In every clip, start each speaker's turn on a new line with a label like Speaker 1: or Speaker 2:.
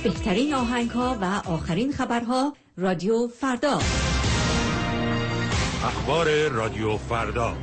Speaker 1: بهترین آهنگ‌ها و آخرین خبرها. رادیو فردا.
Speaker 2: اخبار رادیو فردا.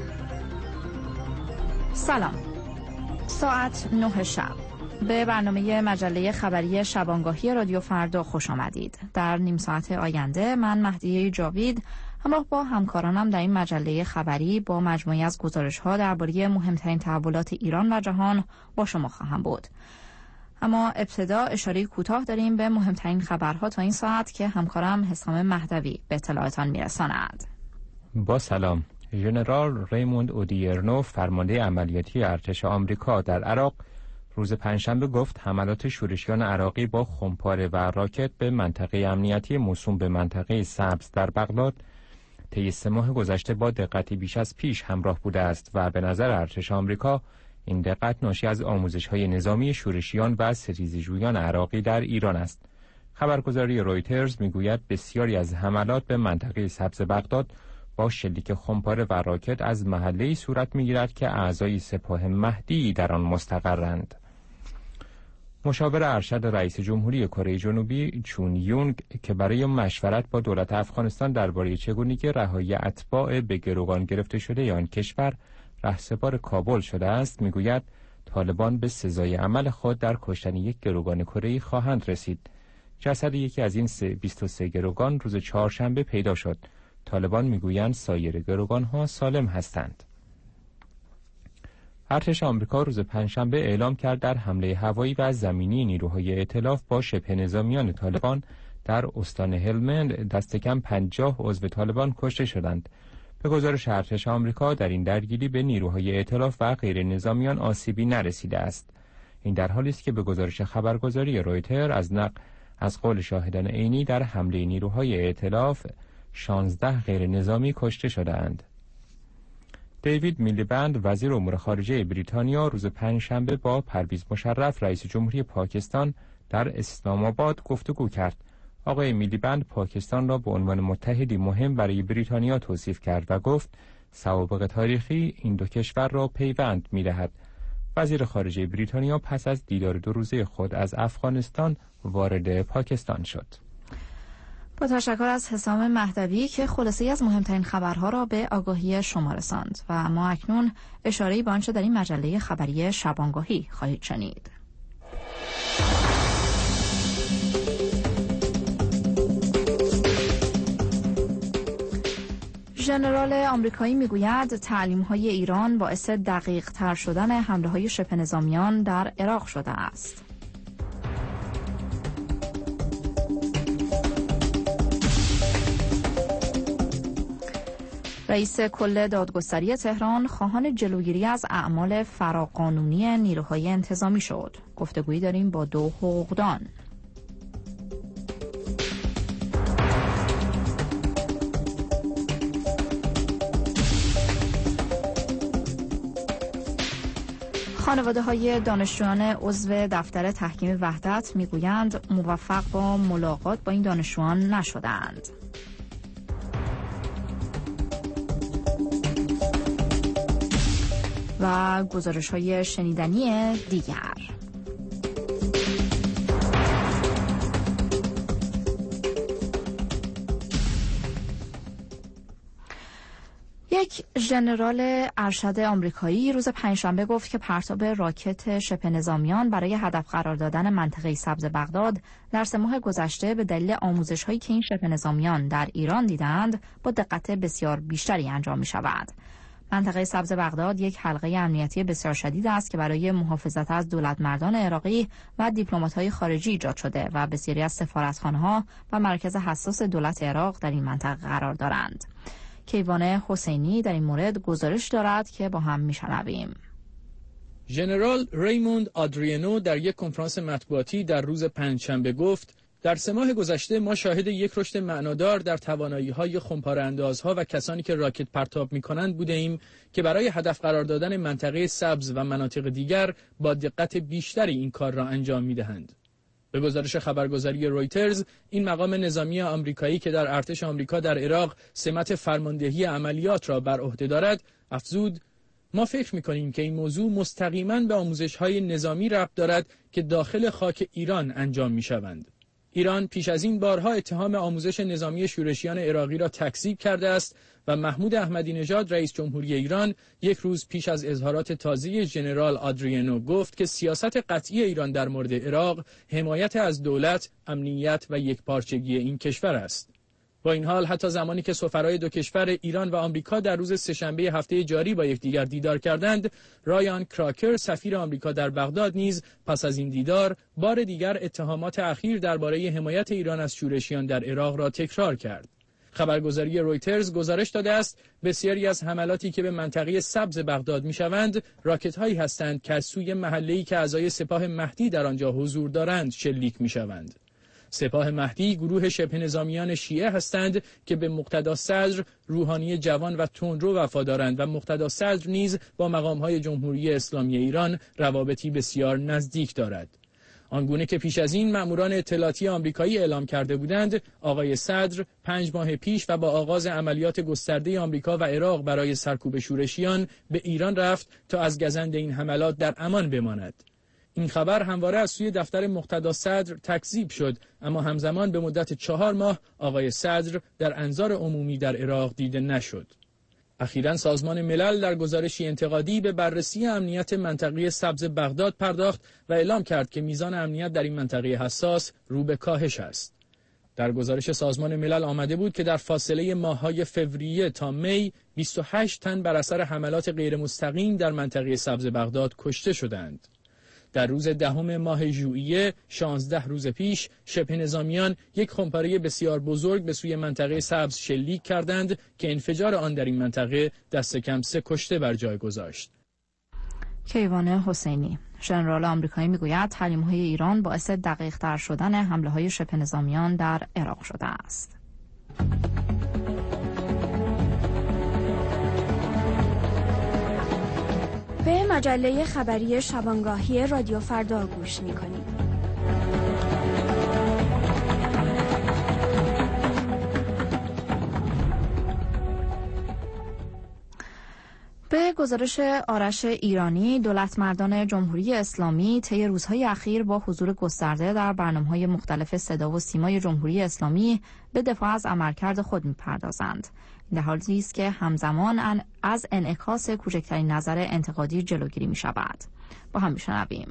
Speaker 3: سلام. ساعت 9 شب. به برنامه مجله خبری شبانگاهی رادیو فردا خوش آمدید. در نیم ساعت آینده من مهدیه جاوید همراه با همکارانم در این مجله خبری با مجموعی از گزارش‌ها درباره مهمترین تحولات ایران و جهان با شما خواهم بود. اما ابتدا اشاره کوتاه داریم به مهمترین خبرها تا این ساعت که همکارم حسام مهدوی به اطلاعاتان میرساند.
Speaker 4: با سلام. ژنرال ریموند اودیرنو فرمانده عملیاتی ارتش آمریکا در عراق روز پنجشنبه گفت حملات شورشیان عراقی با خمپاره و راکت به منطقه امنیتی موسوم به منطقه سبز در بغداد طی 3 ماه گذشته با دقتی بیش از پیش همراه بوده است و به نظر ارتش آمریکا این دقت ناشی از آموزش‌های نظامی شورشیان و ستیزجویان عراقی در ایران است. خبرگزاری رویترز میگوید بسیاری از حملات به منطقه سبز بغداد با شلیک خمپاره و راکت از محله‌ای صورت می‌گیرد که اعضای سپاه مهدی در آن مستقرند. مشاور ارشد رئیس جمهوری کره جنوبی چون یونگ که برای مشورت با دولت افغانستان درباره چگونگی رهایی اتباع به گروگان گرفته شده آن کشور رهسپار کابل شده است، میگوید طالبان به سزای عمل خود در کشتن یک گروگان کره‌ای خواهند رسید. جسد یکی از این 23 گروگان روز چهارشنبه پیدا شد. طالبان میگویند سایر گروگان‌ها سالم هستند. ارتش آمریکا روز پنجشنبه اعلام کرد در حمله هوایی و زمینی نیروهای ائتلاف با شبه نظامیان طالبان در استان هلمند دست کم 50 عضو طالبان کشته شدند. به گزارش ارتش آمریکا در این درگیری به نیروهای ائتلاف و غیر نظامیان آسیبی نرسیده است. این در حالی است که به گزارش خبرگزاری رویتر از قول شاهدان عینی در حمله نیروهای ائتلاف 16 غیر نظامی کشته شدند. دیوید میلیبند وزیر امور خارجه بریتانیا روز پنجشنبه با پرویز مشرف رئیس جمهوری پاکستان در اسلام آباد گفتگو کرد. آقای میلیبند پاکستان را به عنوان متحدی مهم برای بریتانیا توصیف کرد و گفت سوابق تاریخی این دو کشور را پیوند می‌دهد. وزیر خارجه بریتانیا پس از دیدار 2 روزه خود از افغانستان وارد پاکستان شد.
Speaker 3: با تشکر از حسام مهدوی که خلاصه‌ای از مهمترین خبرها را به آگاهی شما رساند و ما اکنون اشاره‌ای به آنچه در این مجله خبری شبانگاهی خواهید شنید. ژنرال آمریکایی میگوید تعلیم‌های ایران باعث دقیق‌تر شدن حمله‌های شبه نظامیان در عراق شده است. رئیس کل دادگستری تهران خواهان جلوگیری از اعمال فراقانونی نیروهای انتظامی شد. گفتگویی داریم با 2 حقوقدان. خانواده‌های دانشجویان عضو دفتر تحکیم وحدت میگویند موفق با ملاقات با این دانشجویان نشدند. و گزارش‌های شنیدنی دیگر. یک ژنرال ارشد آمریکایی روز پنجشنبه گفت که پرتاب راکت شبه نظامیان برای هدف قرار دادن منطقه سبز بغداد در 3 ماه گذشته به دلیل آموزش‌هایی که این شبه نظامیان در ایران دیدند با دقت بسیار بیشتری انجام می‌شود. منطقه سبز بغداد یک حلقه امنیتی بسیار شدید است که برای محافظت از دولتمردان عراقی و دیپلمات‌های خارجی ایجاد شده و بسیاری از سفارتخانه‌ها و مرکز حساس دولت عراق در این منطقه قرار دارند. کیوان حسینی در این مورد گزارش دارد که با هم میشنویم.
Speaker 5: ژنرال ریموند آدریانو در یک کنفرانس مطبوعاتی در روز پنجشنبه گفت در 3 ماه گذشته ما شاهد یک رشد معنادار در توانایی‌های خمپاره‌اندازها و کسانی که راکت پرتاب می‌کنند بوده‌ایم که برای هدف قرار دادن منطقه سبز و مناطق دیگر با دقت بیشتری این کار را انجام می‌دهند. به گزارش خبرگزاری رویترز، این مقام نظامی آمریکایی که در ارتش آمریکا در عراق سمت فرماندهی عملیات را بر عهده دارد، افزود: ما فکر می‌کنیم که این موضوع مستقیماً به آموزش‌های نظامی ربط دارد که داخل خاک ایران انجام می‌شوند. ایران پیش از این بارها اتهام آموزش نظامی شورشیان عراقی را تکذیب کرده است و محمود احمدی نژاد رئیس جمهوری ایران یک روز پیش از اظهارات تازه ژنرال آدریانو گفت که سیاست قطعی ایران در مورد عراق حمایت از دولت، امنیت و یکپارچگی این کشور است. با این حال حتی زمانی که سفرای دو کشور ایران و آمریکا در روز سه‌شنبه هفته جاری با یکدیگر دیدار کردند، رایان کراکر سفیر آمریکا در بغداد نیز پس از این دیدار بار دیگر اتهامات اخیر درباره حمایت ایران از شورشیان در عراق را تکرار کرد. خبرگزاری رویترز گزارش داده است بسیاری از حملاتی که به منطقه سبز بغداد می‌شوند راکت‌هایی هستند که از سوی محله‌ای که اعضای سپاه مهدی در آنجا حضور دارند شلیک می‌شوند. سپاه مهدی گروه شبه نظامیان شیعه هستند که به مقتدا صدر روحانی جوان و تندرو وفادارند و مقتدا صدر نیز با مقام‌های جمهوری اسلامی ایران روابطی بسیار نزدیک دارد. آنگونه که پیش از این مأموران اطلاعاتی آمریکایی اعلام کرده بودند، آقای صدر 5 ماه پیش و با آغاز عملیات گسترده آمریکا و عراق برای سرکوب شورشیان به ایران رفت تا از گزند این حملات در امان بماند. این خبر همواره از سوی دفتر مقتدا صدر تکذیب شد، اما همزمان به مدت 4 ماه آقای صدر در انظار عمومی در عراق دیده نشد. اخیراً سازمان ملل در گزارشی انتقادی به بررسی امنیت منطقه سبز بغداد پرداخت و اعلام کرد که میزان امنیت در این منطقه حساس رو به کاهش است. در گزارش سازمان ملل آمده بود که در فاصله ماه‌های فوریه تا می 28 تن بر اثر حملات غیر مستقیم در منطقه سبز بغداد کشته شدند. در روز 10 ماه ژوئیه 16 روز پیش شبه نظامیان یک خمپاره بسیار بزرگ به سوی منطقه سبز شلیک کردند که انفجار آن در این منطقه دست کم 3 کشته بر جای گذاشت.
Speaker 3: کیوان حسینی، ژنرال آمریکایی میگوید تحریم‌های ایران باعث دقیق‌تر شدن حمله‌های شبه نظامیان در عراق شده است.
Speaker 6: به مجله خبری شبانگاهی رادیو فردا گوش می‌کنید.
Speaker 3: به گزارش آرش ایرانی، دولتمردان جمهوری اسلامی طی روزهای اخیر با حضور گسترده در برنامه‌های مختلف صدا و سیمای جمهوری اسلامی به دفاع از عملکرد خود می‌پردازند. در حالی است که همزمان از انعکاس کوچکترین نظر انتقادی جلوگیری می‌شود. با هم می‌شنویم.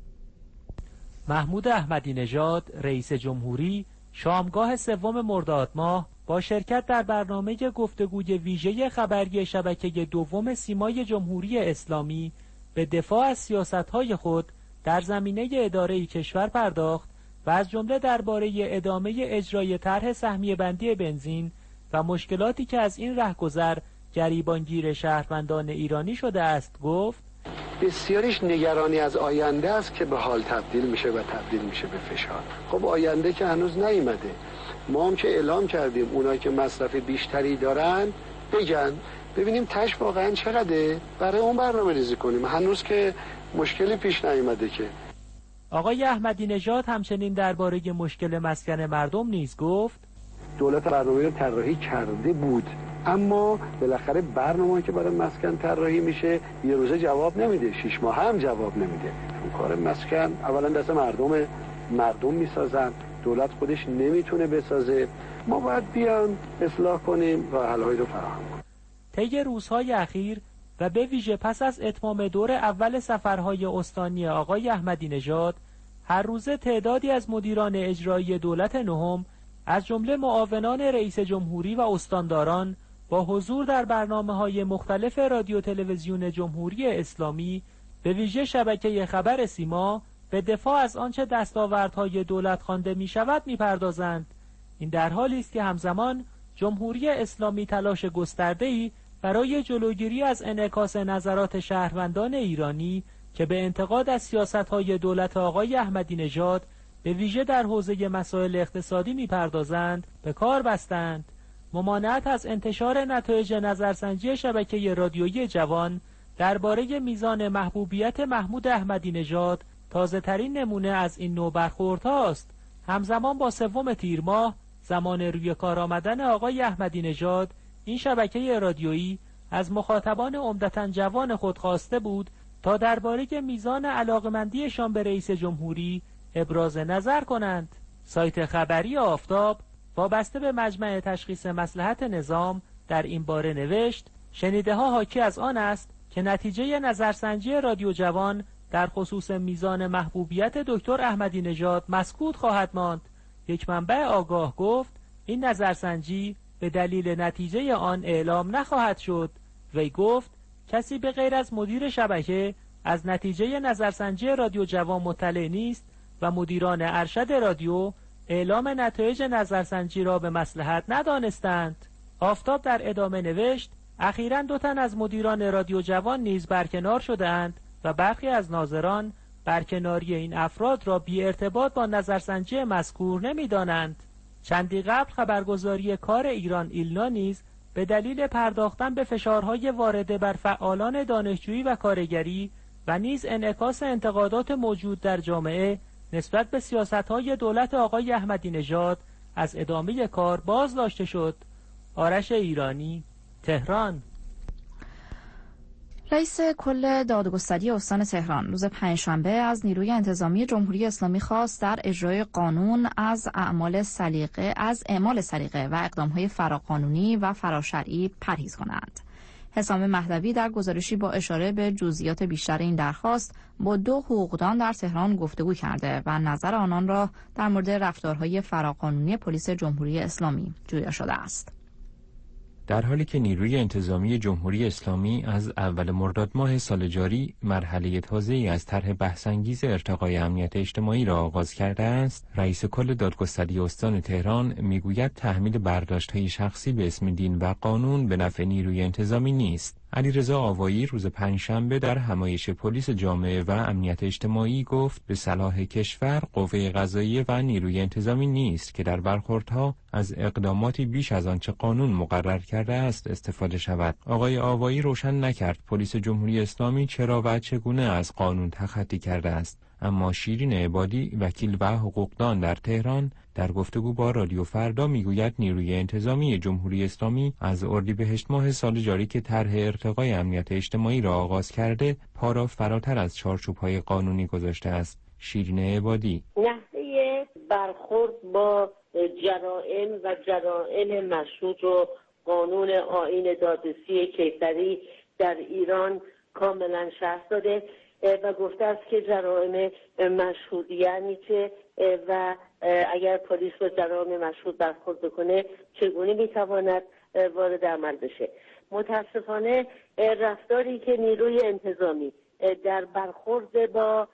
Speaker 7: محمود احمدی نژاد رئیس جمهوری شامگاه 3 مرداد ماه با شرکت در برنامه گفتگوی ویژه خبری شبکه 2 سیمای جمهوری اسلامی به دفاع از سیاست‌های خود در زمینه اداره کشور پرداخت و از جمله درباره ادامه اجرای طرح سهمیه بندی بنزین و مشکلاتی که از این رهگذر گریبانگیر شهروندان ایرانی شده است گفت:
Speaker 8: بسیاریش نگرانی از آینده است که به حال تبدیل میشه و تبدیل میشه به فشار. خب آینده که هنوز نیامده. ما هم که اعلام کردیم اونایی که مصرف بیشتری دارن بگن، ببینیم تش واقعا چقدره، برای اون برنامه ریزی کنیم. هنوز که مشکلی پیش نیامده که.
Speaker 7: آقای احمدی نژاد همچنین درباره مشکل مسکن مردم نیز گفت:
Speaker 8: دولت برنامه رو طراحی کرده بود، اما بالاخره برنامه‌ای که برای مسکن طراحی میشه یه روزه جواب نمیده، 6 ماه هم جواب نمیده. چون کار مسکن اولا دست مردم میسازن، دولت خودش نمیتونه بسازه. ما باید بیان اصلاح کنیم و حل‌هایی رو فراهم کنیم.
Speaker 7: طی روزهای اخیر و به ویژه پس از اتمام دور اول سفرهای استانی آقای احمدی نژاد، هر روزه تعدادی از مدیران اجرایی دولت نهم از جمله معاونان رئیس جمهوری و استانداران با حضور در برنامه‌های مختلف رادیو تلویزیون جمهوری اسلامی به ویژه شبکه خبر سیما به دفاع از آنچه دستاوردهای دولت خوانده می‌شود می‌پردازند. این در حالی است که همزمان جمهوری اسلامی تلاش گسترده‌ای برای جلوگیری از انعکاس نظرات شهروندان ایرانی که به انتقاد از سیاست‌های دولت آقای احمدی نژاد به ویژه در حوزه مسائل اقتصادی می‌پردازند به کار بستند. ممانعت از انتشار نتایج نظرسنجی شبکه رادیویی جوان درباره میزان محبوبیت محمود احمدی نژاد تازه‌ترین نمونه از این نوع برخوردهاست. همزمان با 3 تیر ماه زمان روی کار آمدن آقای احمدی نژاد، این شبکه رادیویی از مخاطبان عمدتاً جوان خود خواسته بود تا درباره میزان علاقمندیشان به رئیس جمهوری ابراز نظر کنند. سایت خبری آفتاب وابسته به مجمع تشخیص مصلحت نظام در این باره نوشت شنیده‌ها حاکی از آن است که نتیجه نظرسنجی رادیو جوان در خصوص میزان محبوبیت دکتر احمدی نژاد مسکوت خواهد ماند. یک منبع آگاه گفت این نظرسنجی به دلیل نتیجه آن اعلام نخواهد شد. وی گفت کسی به غیر از مدیر شبکه از نتیجه نظرسنجی رادیو جوان مطلع نیست و مدیران ارشد رادیو اعلام نتایج نظرسنجی را به مصلحت ندانستند. آفتاب در ادامه نوشت اخیراً 2 تن از مدیران رادیو جوان نیز برکنار شده‌اند و برخی از ناظران برکناری این افراد را بی ارتباط با نظرسنجی مذکور نمی‌دانند. چندی قبل خبرگزاری کار ایران ایلنا نیز به دلیل پرداختن به فشارهای وارده بر فعالان دانشجویی و کارگری و نیز انعکاس انتقادات موجود در جامعه نسبت به سیاست‌های دولت آقای احمدی نژاد از ادامه کار باز داشته شد. آرش ایرانی، تهران.
Speaker 3: رئیس کل دادگستری استان تهران روز پنجشنبه از نیروی انتظامی جمهوری اسلامی خواست در اجرای قانون از اعمال سلیقه و اقدام‌های فراقانونی و فراشرعی پرهیز کنند. حسام مهدوی در گزارشی با اشاره به جزئیات بیشتر این درخواست با 2 حقوقدان در تهران گفتگو کرده و نظر آنان را در مورد رفتارهای فراقانونی پلیس جمهوری اسلامی جویا شده است.
Speaker 4: در حالی که نیروی انتظامی جمهوری اسلامی از اول مرداد ماه سال جاری مرحله تازه‌ای از طرح بحث‌انگیز ارتقای امنیت اجتماعی را آغاز کرده است، رئیس کل دادگستری استان تهران میگوید تحمیل برداشت‌های شخصی به اسم دین و قانون به نفع نیروی انتظامی نیست. علیرضا آوایی روز پنجشنبه در همایش پلیس جامعه و امنیت اجتماعی گفت به صلاح کشور قوه قضاییه و نیروی انتظامی نیست که در برخوردها از اقداماتی بیش از آنچه قانون مقرر کرده است استفاده شود. آقای آوایی روشن نکرد پلیس جمهوری اسلامی چرا و چگونه از قانون تخطی کرده است، اما شیرین عبادی وکیل و حقوقدان در تهران در گفتگو با رادیو فردا میگوید نیروی انتظامی جمهوری اسلامی از اردیبهشت ماه سال جاری که طرح ارتقای امنیت اجتماعی را آغاز کرده پا را فراتر از چارچوب‌های قانونی گذاشته است. شیرین عبادی:
Speaker 9: نحوه برخورد با جرائم مشروط و قانون آیین دادرسی کیفری در ایران کاملا شرح داده و گفته است که جرائم مشروط یعنی چه و اگر پلیس با جرائم مشروط برخورد بکنه چگونه میتواند وارد عمل بشه. متاسفانه رفتاری که نیروی انتظامی در برخورد با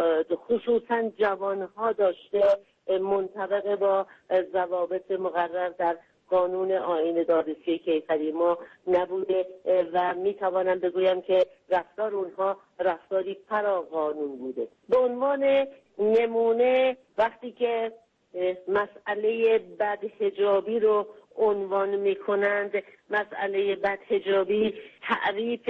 Speaker 9: خصوصا جوانها داشته منطبق با ضوابط مقرر در قانون آیین دادرسی کیفری ما نبوده و میتوانم بگویم که رفتار اونها رفتاری فراقانون بوده. به عنوان نمونه وقتی که مسئله بدحجابی رو عنوان میکنند، مسئله بدحجابی تعریف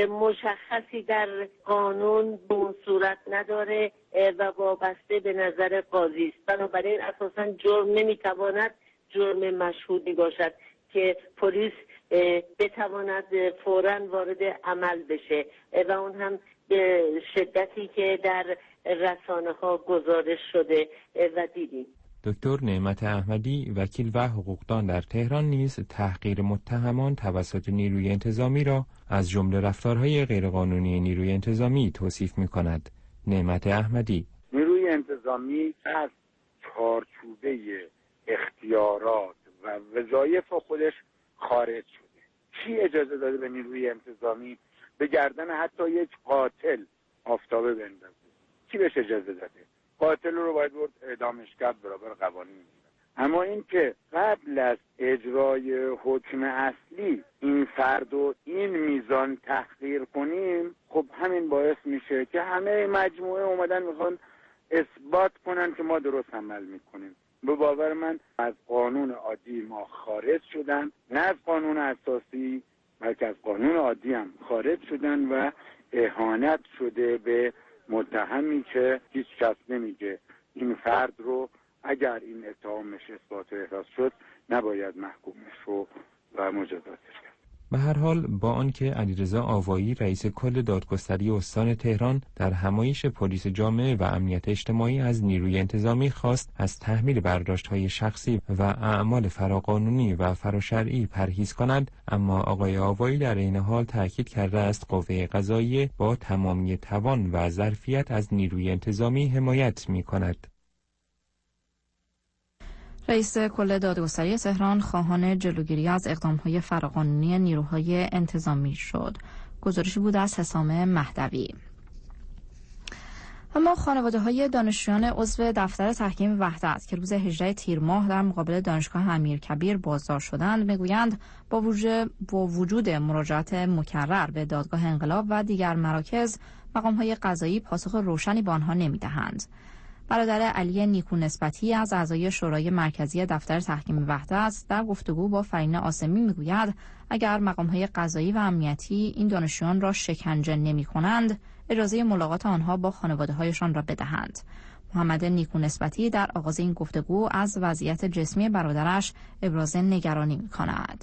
Speaker 9: مشخصی در قانون به اون صورت نداره و وابسته به نظر قاضی است. بنابراین اساساً جرم نمیتواند جرم مشهودی باشد که پلیس بتواند فوراً وارد عمل بشه و اون هم به شدتی که در رسانه ها گزارش شده و دیدیم.
Speaker 4: دکتر نعمت احمدی وکیل و حقوقدان در تهران نیز تحقیر متهمان توسط نیروی انتظامی را از جمله رفتارهای غیرقانونی نیروی انتظامی توصیف می‌کند. نعمت احمدی:
Speaker 10: نیروی انتظامی از چارچوبه اختیارات و وظایف خودش خارج شده. کی اجازه داده به نیروی انتظامی به گردن حتی یک قاتل آفتابه بندازه؟ کی بهش اجازه داده؟ قاتل رو باید برد اعدامش کرد برابر قوانین. اما این که قبل از اجرای حکم اصلی این فرد و این میزان تحقیر کنیم، خب همین باعث میشه که همه مجموعه اومدن میخوان اثبات کنن که ما درست عمل میکنیم. به باور من از قانون عادی ما خارج شدن، نه از قانون اساسی بلکه از قانون عادی هم خارج شدن و اهانت شده به متهمی که هیچ کس نمیگه این فرد رو اگر این اتهامش اثبات و احراز شد نباید محکومش رو و مجازاتش کرد.
Speaker 4: به هر حال با آنکه علیرضا آوایی رئیس کل دادگستری استان تهران در همایش پلیس جامعه و امنیت اجتماعی از نیروی انتظامی خواست از تحمیل برداشت‌های شخصی و اعمال فراقانونی و فراشرعی پرهیز کنند، اما آقای آوایی در این حال تاکید کرده است قوه قضاییه با تمامی توان و ظرفیت از نیروی انتظامی حمایت می‌کند.
Speaker 3: رئیس کل دادگستری تهران خواهان جلوگیری از اقدام‌های فراقانونی نیروهای انتظامی شد. گزارشی بود از حسام مهدوی. اما خانواده‌های دانشجویان عضو دفتر تحکیم وحدت که روز 18 تیر ماه در مقابل دانشگاه امیرکبیر بازداشت شدند میگویند با وجود مراجعات مکرر به دادگاه انقلاب و دیگر مراکز، مقام‌های قضایی پاسخ روشنی به آنها نمی‌دهند. برادر علی نیکو نسبتی از اعضای شورای مرکزی دفتر تحکیم وحدت در گفتگو با فرین آسمی میگوید اگر مقام‌های قضایی و امنیتی این دانشجویان را شکنجه نمی‌کنند، اجازه ملاقات آنها با خانواده‌هایشان را بدهند. محمد نیکو نسبتی در آغاز این گفتگو از وضعیت جسمی برادرش ابراز نگرانی می‌کند.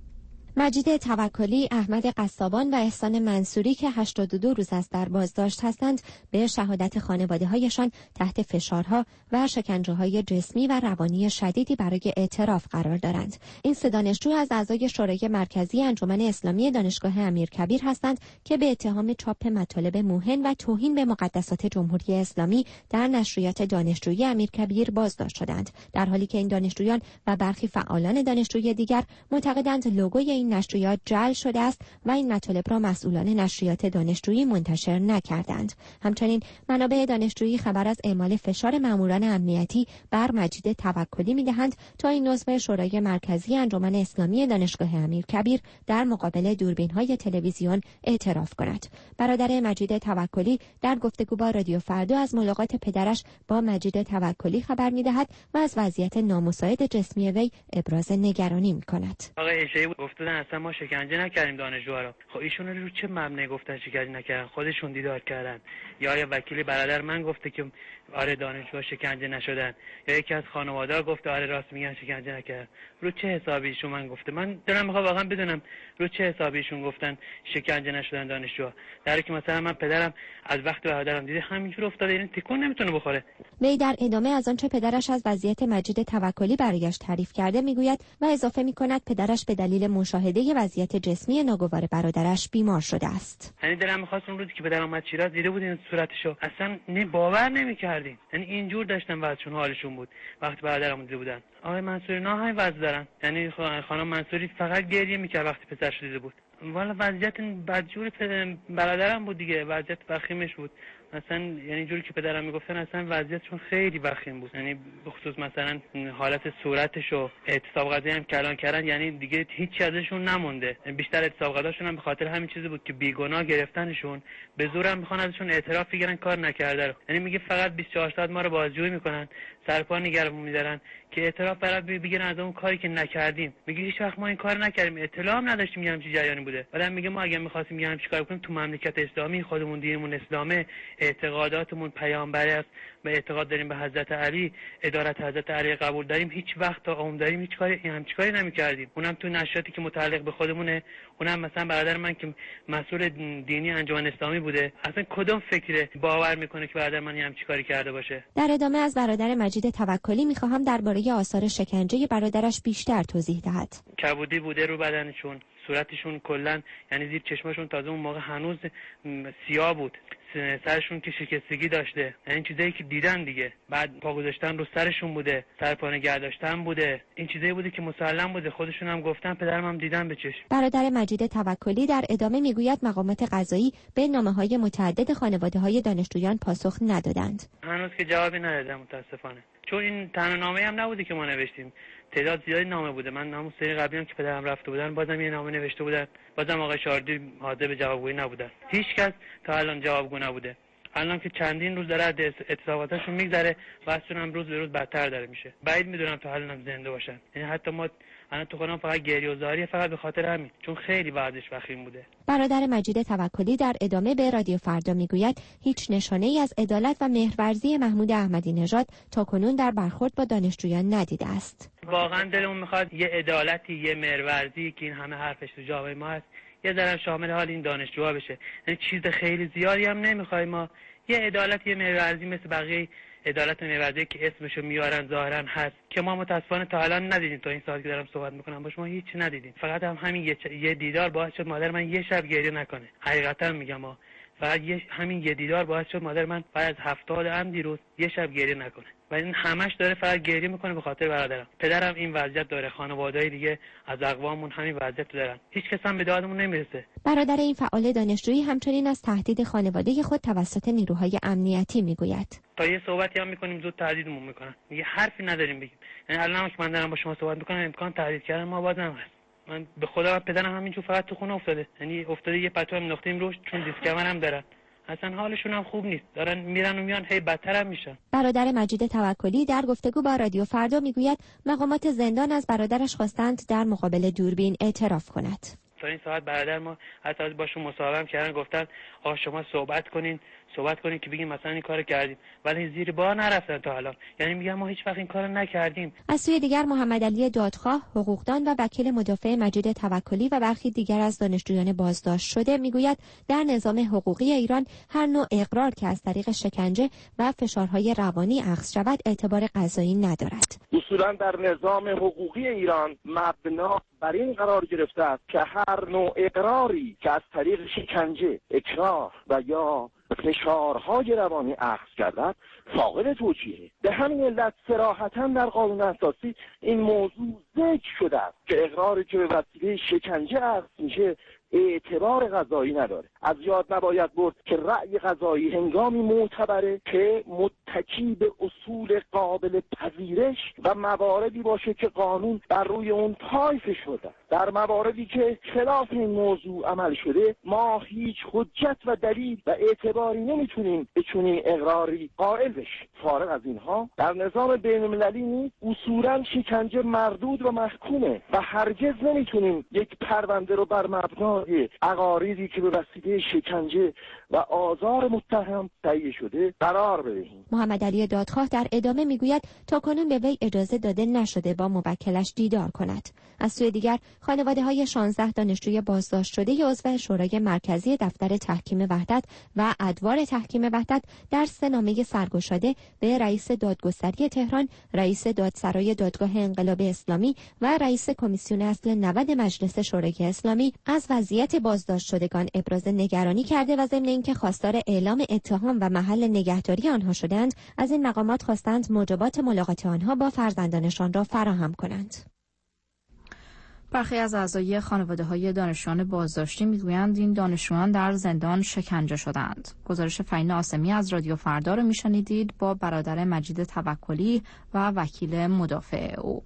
Speaker 11: مجید توکلی، احمد قصابان و احسان منصوری که 82 روز است در بازداشت هستند، به شهادت خانواده‌هایشان تحت فشارها و شکنجه‌های جسمی و روانی شدیدی برای اعتراف قرار دارند. این سه دانشجو از اعضای شورای مرکزی انجمن اسلامی دانشگاه امیرکبیر هستند که به اتهام چاپ مطالب موهن و توهین به مقدسات جمهوری اسلامی در نشریات دانشجویی امیرکبیر بازداشت شدند، در حالی که این دانشجویان و برخی فعالان دانشجویی دیگر معتقدند لوگوی این نشریات جعل شده است و این مطالب را مسئولان نشریات دانشجویی منتشر نکردند. همچنین منابع دانشجویی خبر از اعمال فشار ماموران امنیتی بر مجید توکلی می‌دهند تا این عضو شورای مرکزی انجمن اسلامی دانشگاه امیرکبیر در مقابل دوربین‌های تلویزیون اعتراف کند. برادر مجید توکلی در گفتگو با رادیو فردا از ملاقات پدرش با مجید توکلی خبر می‌دهد و از وضعیت نامساعد جسمی وی ابراز نگرانی می‌کند.
Speaker 12: اصلا ما شکنجه نکردیم دانشجوها رو. خب ایشون رو چه مبنی گفتن شکنجه نکردن؟ خودشون دیدار کردن. یا وکیل برادر من گفته که آره دانشجوها شکنجه نشدن، یا یکی از خانواده‌ها گفته آره راست میگن شکنجه نکردن. رو چه حسابی ایشون من گفته؟ من دلم میخواد واقعا بدونم رو چه حسابی ایشون گفتن شکنجه نشدن دانشجوها، در حالی که مثلا من پدرم از وقت برادرم دیده همینجور افتاده، این تکون نمیتونه بخوره.
Speaker 11: وی در ادامه از آنچه پدرش از وضعیت مجید توکلی برایش تعریف کرده میگوید و اضافه میکند پدرش به دلیل مشاهده وضعیت جسمی ناگوار برادرش بیمار شده است.
Speaker 12: یعنی دلم می‌خواست اون روزی که پدرم اومد شیراز دیده بودین صورتشو، اصلا باور نمی‌کردیم. یعنی اینجور داشتن وضعشون حالشون بود وقتی برادرم دیده بودن. آقای منصوری نه همین وضع دارن. یعنی خانم منصوری فقط گریه می‌کرد وقتی پسرش دیده بود. والا وضعیت بدجور برادرم بود دیگه، وضعیت وخیمش بود. مثلا یعنی جوری که پدرم میگفتن اصلا وضعیتشون خیلی وخیم بود. یعنی بخصوص مثلا حالت صورتش و اعتصاب قضایی هم کلان کردن، یعنی دیگه هیچ ازشون نمونده. بیشتر اعتصاب قضاشون هم به خاطر همین چیزی بود که بیگناه گرفتنشون، به زور هم میخوان ازشون اعتراف بگیرن کار نکرده رو. یعنی میگه فقط 24 ساعت ما رو بازجویی میکنن، سرپا نگرمون میدارن که اعتراف برات بگیرن از اون کاری که نکردیم. میگه هیچ وقت ما این کار نکردیم، اطلاع هم نداشتیم میگم چه جریانی بوده. بعدم میگه ما اگه می‌خواستیم میگم چیکار کنیم تو مملکت اسلامی خودمون دینمون اسلامه، اعتقاداتمون پیامبری است و اعتقاد داریم به حضرت علی، ادارت حضرت علی قبول داریم، هیچ وقت تا عمر داریم هیچ کاری نمی‌کردیم. اونم تو نشاطی که متعلق به خودمونه. اونم مثلا برادر من که مسئول دینی انجمن اسلامی بوده، اصلا کدوم فکر باور میکنه که برادر من هم چیکاری کرده باشه؟
Speaker 11: در ادامه از برادر مجید توکلی میخواهم درباره آثار شکنجه برادرش بیشتر توضیح دهد.
Speaker 12: کبودی بوده رو بدنشون، صورتشون کلا یعنی زیر چشماشون تازه اون موقع هنوز سیاه بود، سرشون که شکستگی داشته، یعنی چیزایی که دیدن دیگه. بعد پا گذاشتن رو سرشون بوده، سرپا نگه داشتن بوده، این چیزایی بوده که مسلم بوده، خودشون هم گفتن، پدرم هم دیدن به چشم.
Speaker 11: برادر مجید توکلی در ادامه میگوید مقامات قضایی به نامه‌های متعدد خانواده‌های دانشجویان پاسخ ندادند.
Speaker 12: هنوز که جوابی ندادن متاسفانه، چون این تنها نامه‌ای هم نبوده که ما نوشتیم، تعداد زیادی نامه بوده. من همون سری قبلی هم که پدرم رفته بودن بازم یه نامه نوشته بودن، بازم آقای شاردی حاضر به جوابگویی نبودن. هیچ کس تا الان جوابگو نبوده. الان که چندین روز داره اعتصاباتشون میگذره و ازشون هم روز به روز بدتر داره میشه. بعید میدونم تا الان زنده باشن. یعنی حتی ما الان تو خودم فقط گریه و زاری فقط به خاطر همین، چون خیلی وضعش وخیم بوده.
Speaker 11: برادر مجید توکلی در ادامه به رادیو فردا میگوید هیچ نشانه‌ای از عدالت و مهرورزی محمود احمدی نژاد تاکنون در برخورد با دانشجویان ندیده است.
Speaker 12: واقعا دلمون میخواد یه عدالتی، یه مهرورزی که این همه حرفش تو جامعه ما هست یه ذره شامل حال این دانشجوها بشه. یعنی چیز خیلی زیادی هم نمیخوایم ما، یه عدالت، یه مهرورزی مثل بقیه عدالت و مهرورزی که اسمشو میارن ظاهرا هست که ما متاسفانه تا الان ندیدیم. تا این ساعتی که دارم صحبت میکنم با شما هیچ ندیدیم. فقط همین یه دیدار باعث شد مادر من یه شب گریه نکنه. حقیقتا میگم فقط همین یه دیدار باعث شد مادر من بعد از 70 عمدی روز یه شب گریه نکنه. و این همش داره فقط گریه میکنه به خاطر برادرم. پدرم این وضعیت داره، خانواده‌ای دیگه از اقواممون همین وضعیت دارن. هیچ کس هم به دادمون نمیرسه.
Speaker 11: برادر این فعال دانشجویی همچنین از تهدید خانواده خود توسط نیروهای امنیتی میگوید.
Speaker 12: تا یه صحبتی هم میکنیم زود تهدیدمون میکنن. میگه حرفی نداریم بگیم. یعنی الان که من دارم با شما صحبت میکنم امکان تهدید کردن ما بازم هست. من به خدا پدرم همینجور فقط تو خونه افتاده. یعنی افتاده یه پتو انداختیم روش چون دیسکمن هم دارن. اصلا حالشون هم خوب نیست. دارن میرن و میان، هی بدتر هم میشن.
Speaker 11: برادر مجید توکلی در گفتگو با رادیو فردا میگوید مقامات زندان از برادرش خواستند در مقابل دوربین اعتراف کند.
Speaker 12: تا این ساعت برادر ما حتی باشون مصاحبه کردن، گفتن آقا شما صحبت کنین که بگیم مثلا این کارو کردیم، ولی زیر بار نرفتن تا الان. یعنی میگم ما هیچ وقت این کارو نکردیم.
Speaker 11: از سوی دیگر محمد علی دادخواه، حقوقدان و وکیل مدافع مجید توکلی و برخی دیگر از دانشجویان بازداشت شده میگوید در نظام حقوقی ایران هر نوع اقرار که از طریق شکنجه و فشارهای روانی اخذ شود اعتبار قضایی ندارد.
Speaker 13: اصولا در نظام حقوقی ایران مبنا بر این قرار گرفته است که هر نوع اقراری که از طریق شکنجه، اکراه و یا فشارهای روانی اخذ گردد فاقد توجیهه. به همین علت صراحتاً در قانون اساسی این موضوع ذکر شده است که اقراری که به وسیله شکنجه اخذ میشه اعتبار قضایی نداره. از یاد نباید برد که رأی قضایی هنگامی معتبره که متکی به اصول قابل پذیرش و مواردی باشه که قانون بر روی اون طایفه شده. در مواردی که خلاف این موضوع عمل شده ما هیچ حجت و دلیل و اعتباری نمیتونیم به چنین اقراری قائل بشیم. فارغ از اینها در نظام بین‌المللی نیز اصولاً شکنجه مردود و محکومه و هرگز نمیتونیم یک پرونده رو بر مبنای عقایدی که به وسیله شکنجه و آزار متهم تهیه شده قرار بدهیم.
Speaker 11: محمد علی دادخواه در ادامه میگوید تاکنون به وی اجازه داده نشده با موکلش دیدار کند. از سوی دیگر خانواده‌های 16 دانشجوی بازداشت شده عضو شورای مرکزی دفتر تحکیم وحدت و ادوار تحکیم وحدت در 3 نامه سرگشاده به رئیس دادگستری تهران، رئیس دادسرای دادگاه انقلاب اسلامی و رئیس کمیسیون اصل 90 مجلس شورای اسلامی از وضعیت بازداشت شدگان ابراز نگرانی کرده و ضمن اینکه خواستار اعلام اتهام و محل نگهداری آنها شدند، از این مقامات خواستند موجبات ملاقات آنها با فرزندانشان را فراهم کنند.
Speaker 3: برخی از اعضای خانواده‌های دانشجویان بازداشتی میگویند این دانشجویان در زندان شکنجه شدند. گزارش فهیم آسمی از رادیو فردا رو میشنیدید با برادر مجید توکلی و وکیل مدافع او.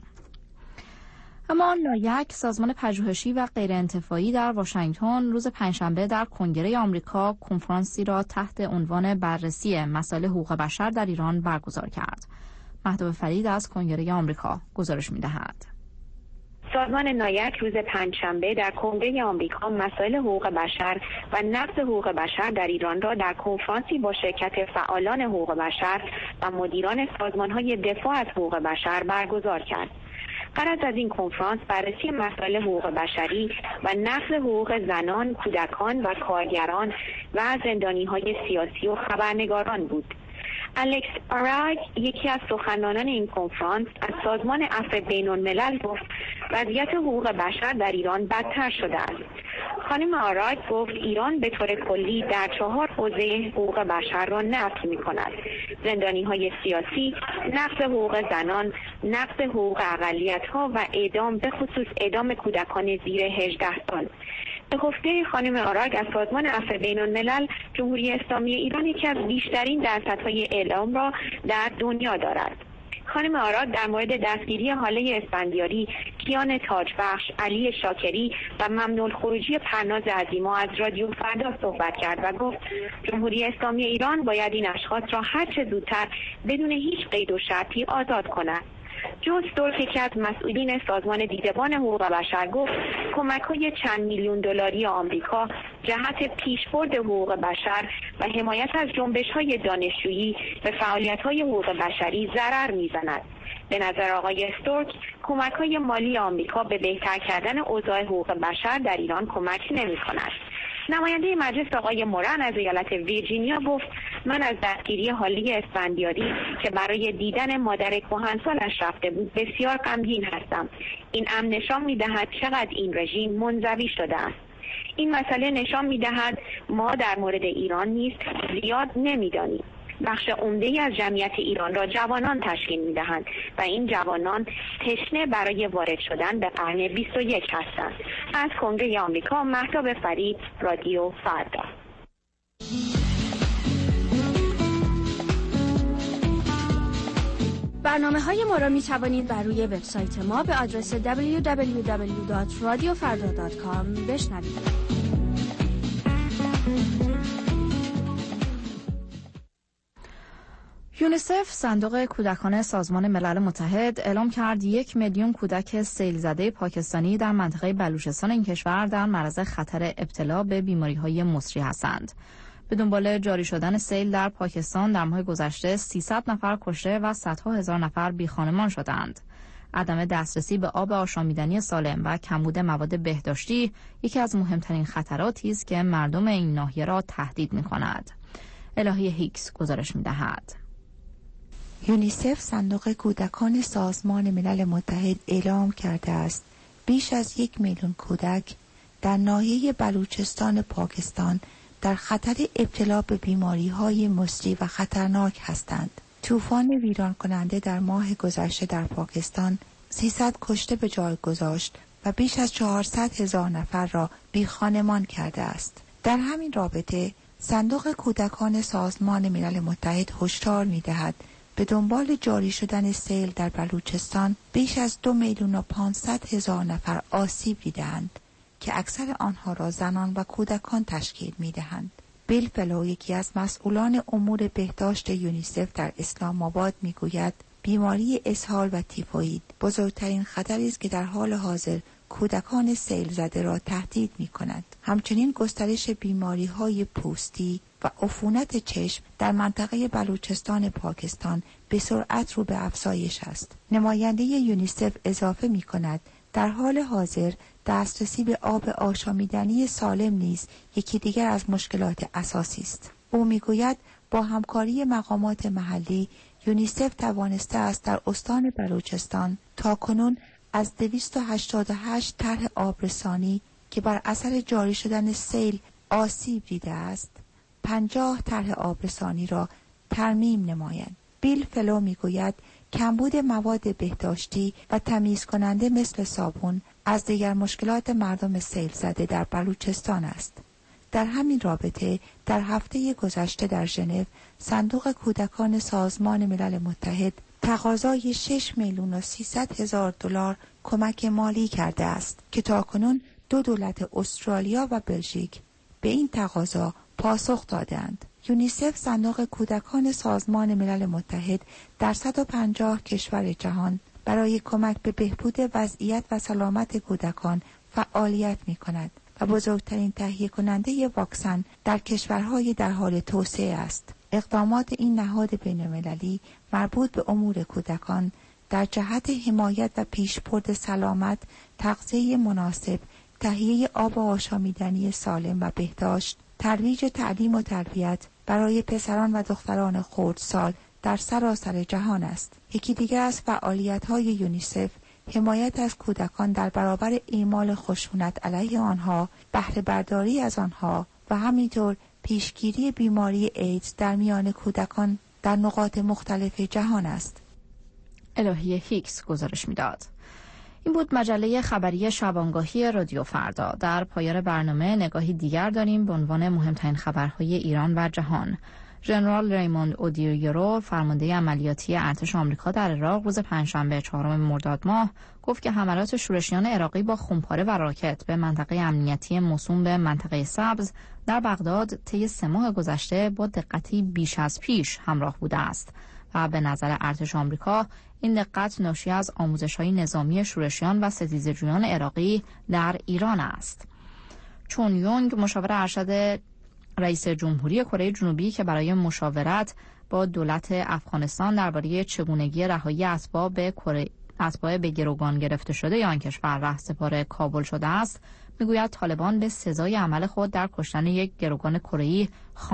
Speaker 3: اما نایک، سازمان پژوهشی و غیرانتفاعی در واشنگتن، روز پنجشنبه در کنگره آمریکا کنفرانسی را تحت عنوان بررسی مسائل حقوق بشر در ایران برگزار کرد. مهداب فرید از کنگره آمریکا گزارش می‌دهد.
Speaker 14: سازمان نایک روز پنجشنبه در کنگره آمریکا مسائل حقوق بشر و نقض حقوق بشر در ایران را در کنفرانسی با شرکت فعالان حقوق بشر و مدیران سازمان‌های دفاع از حقوق بشر برگزار کرد. غرض از این کنفرانس بررسی مسائل حقوق بشری و نقض حقوق زنان، کودکان و کارگران و زندانی‌های سیاسی و خبرنگاران بود. الکس آراگ، یکی از سخنرانان این کنفرانس، از سازمان عفو بین‌الملل گفت وضعیت حقوق بشر در ایران بدتر شده است. خانم آراگ گفت ایران به طور کلی در 4 حوزه حقوق بشر را نقض می‌کند: زندانی‌های سیاسی، نقض حقوق زنان، نقض حقوق اقلیت‌ها و اعدام، به خصوص اعدام کودکان زیر 18 سال. به گفته خانم آراگ از سازمان عفو بین‌الملل، جمهوری اسلامی ایران یکی از بیشترین درصدهای اعدام را در دنیا دارد. خانم آراد در مورد دستگیری هاله اسفندیاری، کیان تاجبخش، علی شاکری و ممنون خروجی پرناز عظیما از رادیو فردا صحبت کرد و گفت جمهوری اسلامی ایران باید این اشخاص را هرچه زودتر بدون هیچ قید و شرطی آزاد کند. جون استورک که از مسئولین سازمان دیدبان حقوق بشر گفت کمک‌های چند میلیون دلاری آمریکا جهت پیشبرد حقوق بشر و حمایت از جنبش‌های دانشجویی به فعالیت‌های حقوق بشری ضرر می‌زند. به نظر آقای استورک کمک‌های مالی آمریکا به بهتر کردن اوضاع حقوق بشر در ایران کمک نمی‌کند. نماینده مجلس آقای مورن از ایالت ویرجینیا گفت من از دستگیری هاله اسفندیاری که برای دیدن مادر کهنسالش رفته بود بسیار غمگین هستم. این امر نشان می‌دهد چقدر این رژیم منزوی شده است. این مسئله نشان می‌دهد ما در مورد ایران نیز زیاد نمی‌دانیم. بخش عمده‌ای از جمعیت ایران را جوانان تشکیل می‌دهند و این جوانان تشنه برای وارد شدن به قرن 21 هستند. از کنگره آمریکا مهتاب فرید، رادیو فردا.
Speaker 6: برنامه‌های ما را می‌توانید بر روی وبسایت ما به آدرس www.radiofarda.com بشنوید.
Speaker 3: یونیسف صندوق کودکان سازمان ملل متحد اعلام کرد 1 میلیون کودک سیل زده پاکستانی در منطقه بلوچستان این کشور در معرض خطر ابتلا به بیماری‌های مصری هستند. به دنبال جاری شدن سیل در پاکستان در ماه گذشته 300 نفر کشته و صدها هزار نفر بیخانمان شدند. عدم دسترسی به آب آشامیدنی سالم و کمبود مواد بهداشتی یکی از مهمترین خطراتی است که مردم این ناحیه را تهدید می‌کند. الهی هیکس گزارش می‌دهد.
Speaker 15: یونیسف صندوق کودکان سازمان ملل متحد اعلام کرده است بیش از 1 میلیون کودک در ناحیه بلوچستان پاکستان در خطر ابتلا به بیماری‌های مصری و خطرناک هستند. طوفان ویران کننده در ماه گذشته در پاکستان 300 کشته به جای گذاشت و بیش از 400,000 نفر را بیخانمان کرده است. در همین رابطه صندوق کودکان سازمان ملل متحد هشدار می‌دهد به دنبال جاری شدن سیل در بلوچستان بیش از 2,500,000 نفر آسیب دیدند که اکثر آنها را زنان و کودکان تشکیل می‌دهند. بیل فلو یکی از مسئولان امور بهداشت یونیسف در اسلام آباد می‌گوید بیماری اسهال و تیفوئید بزرگترین خطری است که در حال حاضر کودکان سیل زده را تهدید می‌کند. همچنین گسترش بیماری‌های پوستی و عفونت چشم در منطقه بلوچستان پاکستان به سرعت رو به افزایش است. نماینده یونیسف اضافه می‌کند در حال حاضر دسترسی به آب آشامیدنی سالم نیز یکی دیگر از مشکلات اساسی است. او می‌گوید با همکاری مقامات محلی یونیسف توانسته است در استان بلوچستان تاکنون از 288 طرح آبرسانی که بر اثر جاری شدن سیل آسیب دیده است 50 طرح آبرسانی را ترمیم نمایند. بیل فلو میگوید کمبود مواد بهداشتی و تمیز کننده مثل صابون از دیگر مشکلات مردم سیل زده در بلوچستان است. در همین رابطه در هفته گذشته در ژنو صندوق کودکان سازمان ملل متحد تقاضای 6,300,000 دلار کمک مالی کرده است که تاکنون 2 دولت استرالیا و بلژیک به این تقاضا پاسخ دادند. یونیسف صندوق کودکان سازمان ملل متحد در 150 کشور جهان برای کمک به بهبود وضعیت و سلامت کودکان فعالیت می‌کند و بزرگترین تهیه کننده واکسن در کشورهای در حال توسعه است. اقدامات این نهاد بین‌المللی مربوط به امور کودکان در جهت حمایت و پیشبرد سلامت، تغذیه مناسب، تهیه آب آشامیدنی سالم و بهداشت، ترویج تعلیم و تربیت برای پسران و دختران خردسال در سراسر جهان است. یکی دیگر از فعالیت‌های یونیسف حمایت از کودکان در برابر اعمال خشونت علیه آنها، بهره برداری از آنها و همینطور پیشگیری بیماری ایدز در میان کودکان در نقاط مختلف جهان است.
Speaker 3: الهی هیکس گزارش میداد. این بود مجله خبری شبانگاهی رادیو فردا. در پایان برنامه نگاهی دیگر داریم به عنوان مهمترین خبرهای ایران و جهان. ژنرال ریموند اودیرو فرمانده عملیاتی ارتش آمریکا در عراق روز پنجشنبه 4 مرداد ماه گفت که حملات شورشیان عراقی با خمپاره و راکت به منطقه امنیتی موسوم به منطقه سبز در بغداد طی 3 ماه گذشته با دقتی بیش از پیش همراه بوده است و به نظر ارتش آمریکا این دقت ناشی از آموزش‌های نظامی شورشیان و ستیزه‌جویان عراقی در ایران است. چون یونگ مشاور ارشد رئیس جمهوری کره جنوبی که برای مشاورت با دولت افغانستان درباره چگونگی رهایی اتباع به گروگان گرفته شده آن کشور رهسپار کابل شده است، میگوید طالبان به سزای عمل خود در کشتن یک گروگان کره‌ای